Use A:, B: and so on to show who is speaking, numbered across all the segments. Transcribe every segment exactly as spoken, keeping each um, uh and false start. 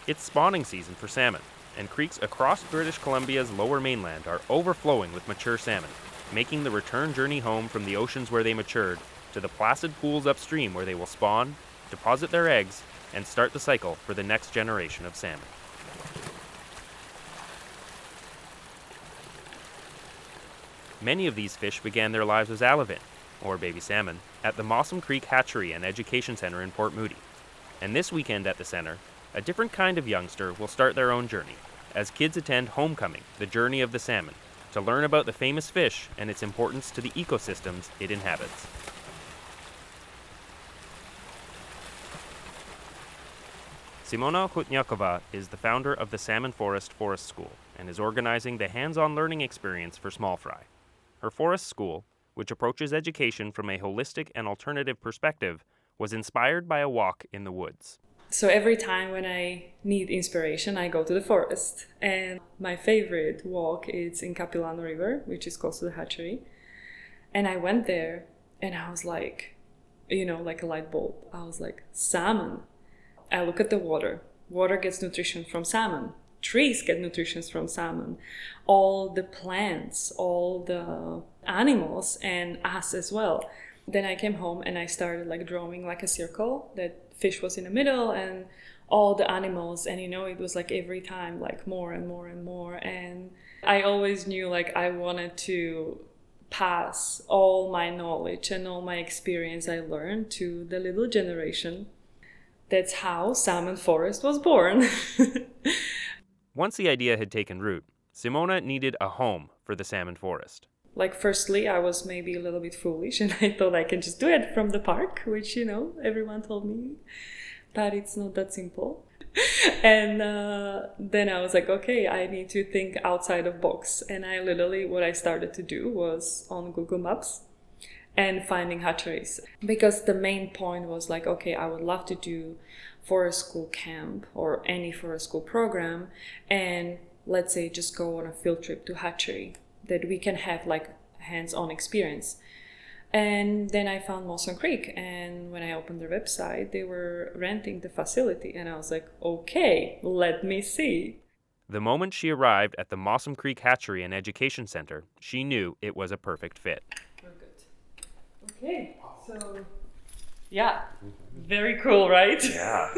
A: It's spawning season for salmon, and creeks across British Columbia's lower mainland are overflowing with mature salmon, making the return journey home from the oceans where they matured to the placid pools upstream where they will spawn, deposit their eggs, and start the cycle for the next generation of salmon. Many of these fish began their lives as alevin, or baby salmon, at the Mossam Creek Hatchery and Education Center in Port Moody. And this weekend at the center, a different kind of youngster will start their own journey, as kids attend Homecoming, the Journey of the Salmon, to learn about the famous fish and its importance to the ecosystems it inhabits. Simona Hutniakova is the founder of the Salmon Forest Forest School and is organizing the hands-on learning experience for small fry. Her forest school, which approaches education from a holistic and alternative perspective, was inspired by a walk in the woods.
B: So every time when I need inspiration, I go to the forest. And my favorite walk is in Capilano River, which is close to the hatchery. And I went there and I was like, you know, like a light bulb. I was like, salmon. I look at the water. Water gets nutrition from salmon. Trees get nutrition from salmon. All the plants, all the animals, and us as well. Then I came home and I started like drawing like a circle that fish was in the middle and all the animals, and you know, it was like every time like more and more and more. And I always knew like I wanted to pass all my knowledge and all my experience I learned to the little generation. That's how Salmon Forest was born.
A: Once the idea had taken root, Simona needed a home for the salmon forest.
B: Like, firstly, I was maybe a little bit foolish and I thought I can just do it from the park, which, you know, everyone told me that it's not that simple. And uh, then I was like, okay, I need to think outside of box. And I literally, what I started to do was on Google Maps and finding hatcheries. Because the main point was like, okay, I would love to do forest school camp or any forest school program. And let's say just go on a field trip to hatchery, that we can have like hands-on experience. And then I found Mossam Creek, and when I opened their website, they were renting the facility, and I was like, okay, let me see.
A: The moment she arrived at the Mossam Creek Hatchery and Education Center, she knew it was a perfect fit.
B: We're good. Okay, so yeah, very cool, right?
A: Yeah.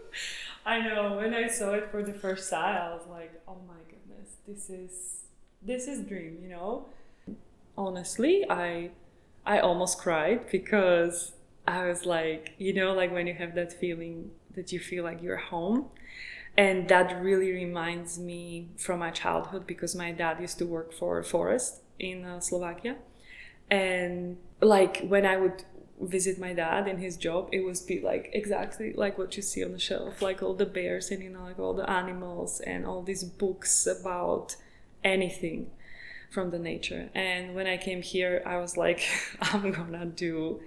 B: I know, when I saw it for the first time, I was like, oh my goodness, this is this is dream, you know? Honestly, I I almost cried because I was like, you know, like when you have that feeling that you feel like you're home. And that really reminds me from my childhood, because my dad used to work for a forest in uh, Slovakia. And like when I would visit my dad in his job, it would be like exactly like what you see on the shelf, like all the bears and, you know, like all the animals and all these books about anything from the nature. And when I came here, I was like, I'm gonna do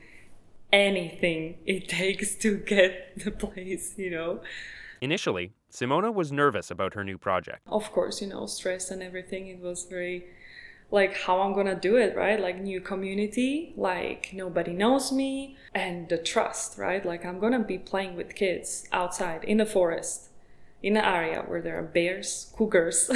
B: anything it takes to get the place, you know.
A: Initially, Simona was nervous about her new project.
B: Of course, you know, stress and everything. It was very like how I'm gonna do it, right? Like new community, like nobody knows me, and the trust, right? Like I'm gonna be playing with kids outside in the forest, in an area where there are bears, cougars.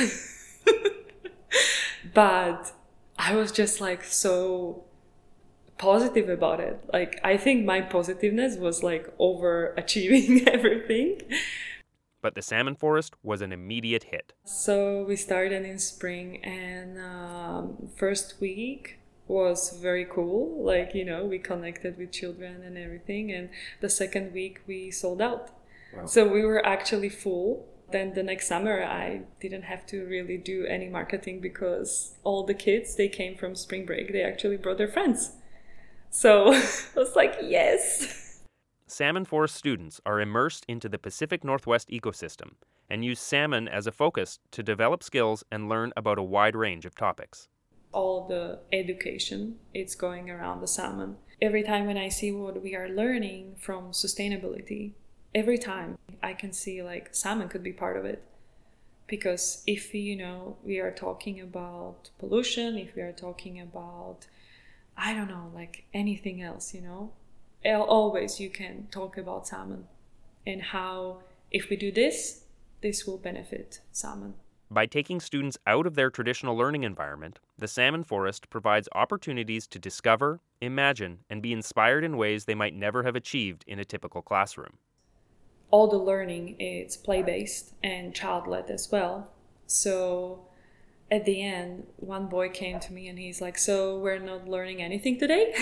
B: But I was just like so positive about it. Like I think my positiveness was like overachieving everything.
A: But the salmon forest was an immediate hit.
B: So we started in spring, and um, first week was very cool. Like, you know, we connected with children and everything. And the second week we sold out. Wow. So we were actually full. Then the next summer, I didn't have to really do any marketing because all the kids, they came from spring break. They actually brought their friends. So I was like, yes.
A: Salmon Forest students are immersed into the Pacific Northwest ecosystem and use salmon as a focus to develop skills and learn about a wide range of topics.
B: All the education, it's going around the salmon. Every time when I see what we are learning from sustainability, every time I can see like salmon could be part of it. Because if, you know, we are talking about pollution, if we are talking about, I don't know, like anything else, you know, always you can talk about salmon and how if we do this, this will benefit salmon.
A: By taking students out of their traditional learning environment, the Salmon Forest provides opportunities to discover, imagine, and be inspired in ways they might never have achieved in a typical classroom.
B: All the learning is play-based and child-led as well. So at the end, one boy came to me and he's like, so we're not learning anything today?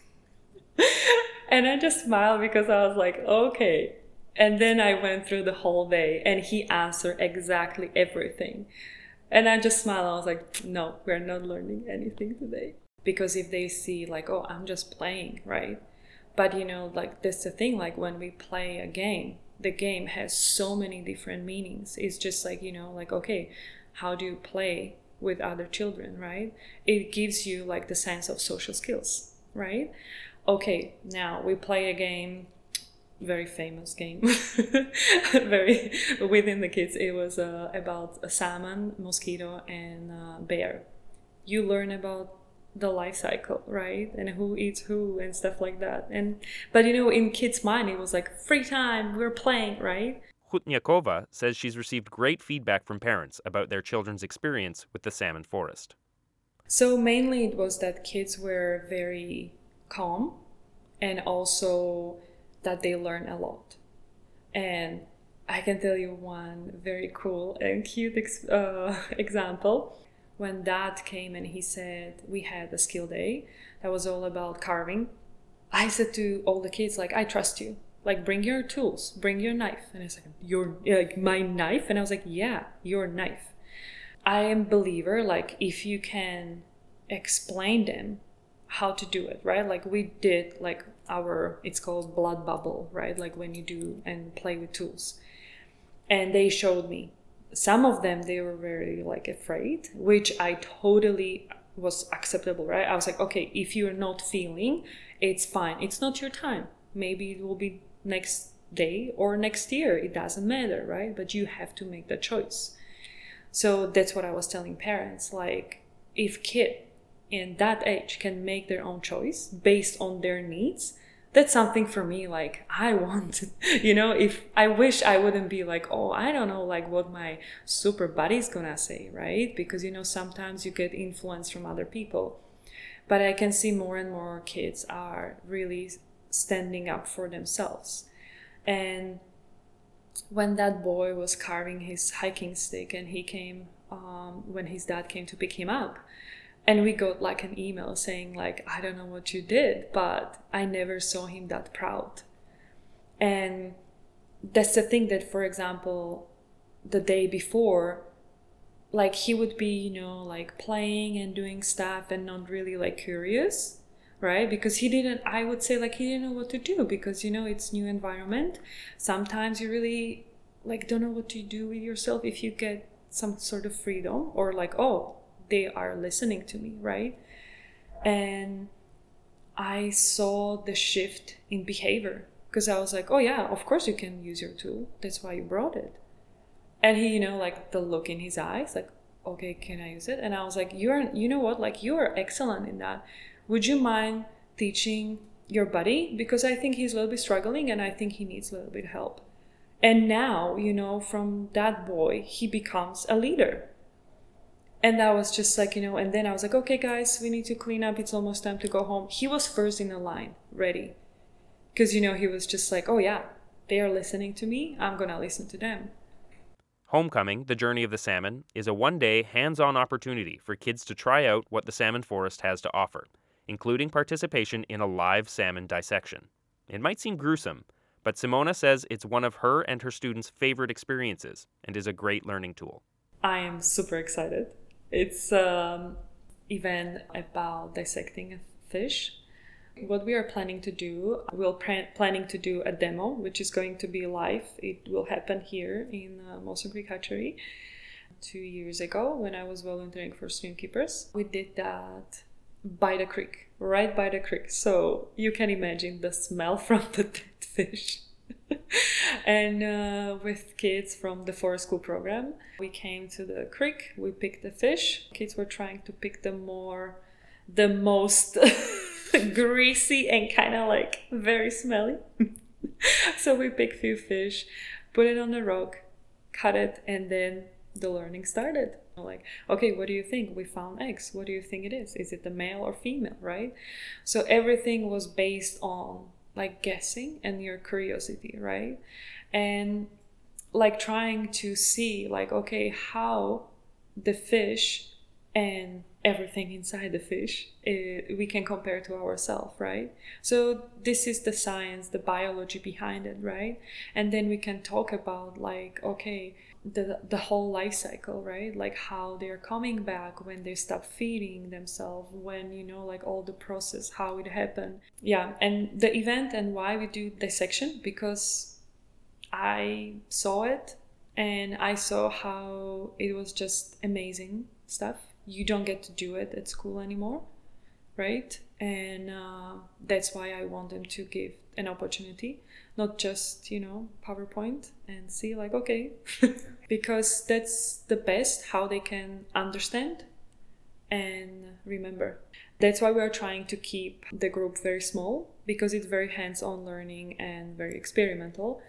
B: And I just smiled because I was like, okay. And then I went through the whole day and he answered exactly everything. And I just smiled. I was like, no, we're not learning anything today. Because if they see like, oh, I'm just playing, right? But you know, like that's the thing, like when we play a game, the game has so many different meanings. It's just like, you know, like, okay, how do you play with other children, right? It gives you like the sense of social skills, right? Okay, now we play a game, very famous game, very within the kids. It was uh, about a salmon, mosquito, and uh, bear. You learn about the life cycle, right? And who eats who and stuff like that. And but you know, in kids' mind, it was like free time, we're playing, right?
A: Khutnyakova says she's received great feedback from parents about their children's experience with the Salmon Forest.
B: So mainly it was that kids were very calm and also that they learn a lot. And I can tell you one very cool and cute ex- uh, example. When Dad came and he said we had a skill day that was all about carving, I said to all the kids, like, I trust you. Like, bring your tools, bring your knife. And I was like, your, like, my knife? And I was like, yeah, your knife. I am a believer, like, if you can explain them how to do it, right? Like we did, like our, it's called blood bubble, right? Like when you do and play with tools. And they showed me. Some of them, they were very like afraid, which I totally was acceptable, right? I was like, okay, if you're not feeling, it's fine. It's not your time. Maybe it will be next day or next year. It doesn't matter, right? But you have to make the choice. So that's what I was telling parents. Like, if kid in that age can make their own choice based on their needs, that's something for me, like, I want, you know, if I wish I wouldn't be like, oh, I don't know, like what my super buddy's gonna say, right? Because, you know, sometimes you get influence from other people. But I can see more and more kids are really standing up for themselves. And when that boy was carving his hiking stick and he came, um, when his dad came to pick him up, and we got like an email saying like, I don't know what you did, but I never saw him that proud. And that's the thing that, for example, the day before, like he would be, you know, like playing and doing stuff and not really like curious, right? Because he didn't, I would say like he didn't know what to do because, you know, it's new environment. Sometimes you really like don't know what to do with yourself if you get some sort of freedom or like, oh, they are listening to me, right? And I saw the shift in behavior because I was like, oh yeah, of course you can use your tool. That's why you brought it. And he, you know, like the look in his eyes, like, okay, can I use it? And I was like, you're, you know what, like you are excellent in that. Would you mind teaching your buddy? Because I think he's a little bit struggling and I think he needs a little bit of help. And now, you know, from that boy, he becomes a leader. And that was just like, you know, and then I was like, okay, guys, we need to clean up. It's almost time to go home. He was first in the line, ready. Because, you know, he was just like, oh, yeah, they are listening to me. I'm going to listen to them.
A: Homecoming, the Journey of the Salmon, is a one-day, hands-on opportunity for kids to try out what the Salmon Forest has to offer, including participation in a live salmon dissection. It might seem gruesome, but Simona says it's one of her and her students' favorite experiences and is a great learning tool.
B: I am super excited. It's an event about dissecting a fish. What we are planning to do, we're pr- planning to do a demo, which is going to be live. It will happen here in uh, Mawson Creek Hatchery. Two years ago, when I was volunteering for Stream Keepers, we did that by the creek, right by the creek. So you can imagine the smell from the dead fish. And uh, with kids from the forest school program, we came to the creek, we picked the fish. Kids were trying to pick the more, the most greasy and kind of like very smelly. So we picked few fish, put it on the rock, cut it, and then the learning started. Like, okay, what do you think? We found eggs. What do you think it is? Is it the male or female, right? So everything was based on like guessing and your curiosity, right? And like trying to see like, okay, how the fish and everything inside the fish it, we can compare to ourselves, right? So this is the science, the biology behind it, right? And then we can talk about like, okay, the the whole life cycle, right? Like how they're coming back when they stop feeding themselves, when, you know, like all the process, how it happened. Yeah, and the event and why we do dissection, because I saw it and I saw how it was just amazing stuff. You don't get to do it at school anymore, right? And uh, that's why I want them to give an opportunity, not just, you know, PowerPoint and see like, okay, because that's the best how they can understand and remember. That's why we're trying to keep the group very small, because it's very hands-on learning and very experimental.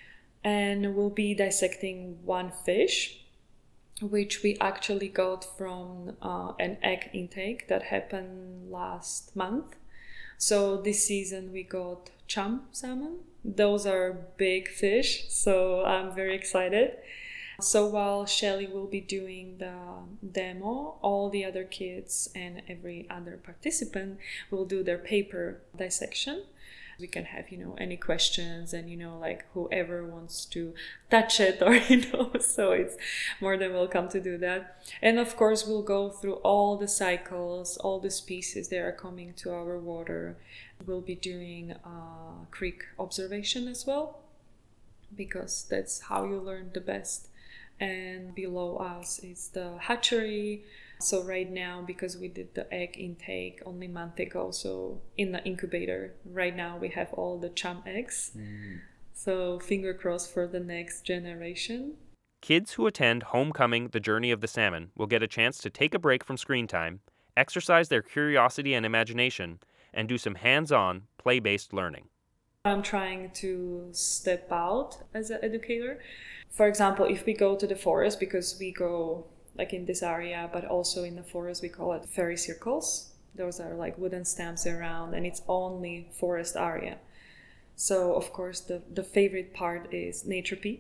B: And we'll be dissecting one fish, which we actually got from uh, an egg intake that happened last month. So this season we got chum salmon. Those are big fish, so I'm very excited. So while Shelly will be doing the demo, all the other kids and every other participant will do their paper dissection. We can have, you know, any questions, and, you know, like whoever wants to touch it, or, you know, so it's more than welcome to do that. And of course, we'll go through all the cycles, all the species that are coming to our water. We'll be doing uh, creek observation as well, because that's how you learn the best. And below us is the hatchery. So right now, because we did the egg intake only a month ago, so in the incubator, right now we have all the chum eggs. Mm. So finger crossed for the next generation.
A: Kids who attend Homecoming: The Journey of the Salmon will get a chance to take a break from screen time, exercise their curiosity and imagination, and do some hands-on, play-based learning.
B: I'm trying to step out as an educator. For example, if we go to the forest, because we go like in this area, but also in the forest, we call it fairy circles. Those are like wooden stamps around, and it's only forest area. So of course the, the favorite part is Nature Pea.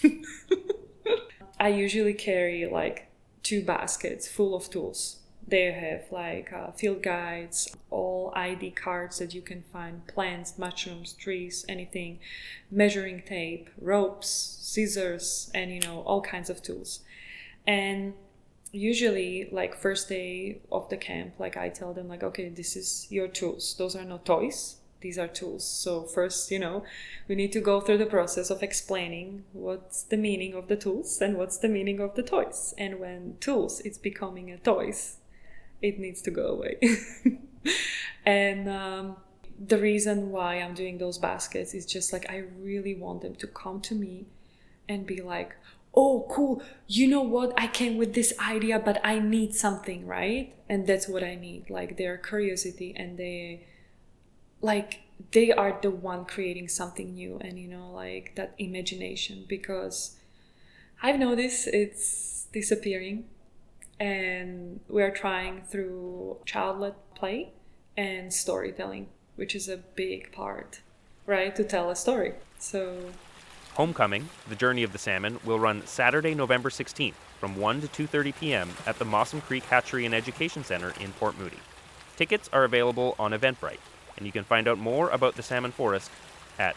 B: I usually carry like two baskets full of tools. They have like uh, field guides, all I D cards that you can find, plants, mushrooms, trees, anything, measuring tape, ropes, scissors, and, you know, all kinds of tools. And usually, like first day of the camp, like I tell them like, okay, this is your tools. Those are not toys. These are tools. So first, you know, we need to go through the process of explaining what's the meaning of the tools and what's the meaning of the toys. And when tools, it's becoming a toys, it needs to go away. And um, the reason why I'm doing those baskets is just like, I really want them to come to me and be like, oh, cool, you know what, I came with this idea, but I need something, right? And that's what I need, like their curiosity, and they, like, they are the one creating something new, and, you know, like that imagination, because I've noticed it's disappearing, and we're trying through childled play and storytelling, which is a big part, right, to tell a story. So
A: Homecoming: The Journey of the Salmon will run Saturday, November sixteenth from one to two thirty p.m. at the Mossam Creek Hatchery and Education Center in Port Moody. Tickets are available on Eventbrite, and you can find out more about the Salmon Forest at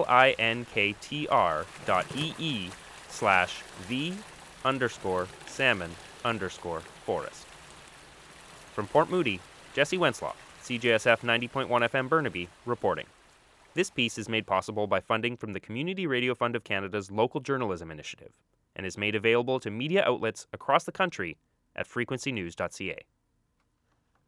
A: linktr.ee slash the underscore salmon underscore forest. From Port Moody, Jesse Wenslow, C J S F ninety point one F M Burnaby, reporting. This piece is made possible by funding from the Community Radio Fund of Canada's Local Journalism Initiative, and is made available to media outlets across the country at frequency news dot c a.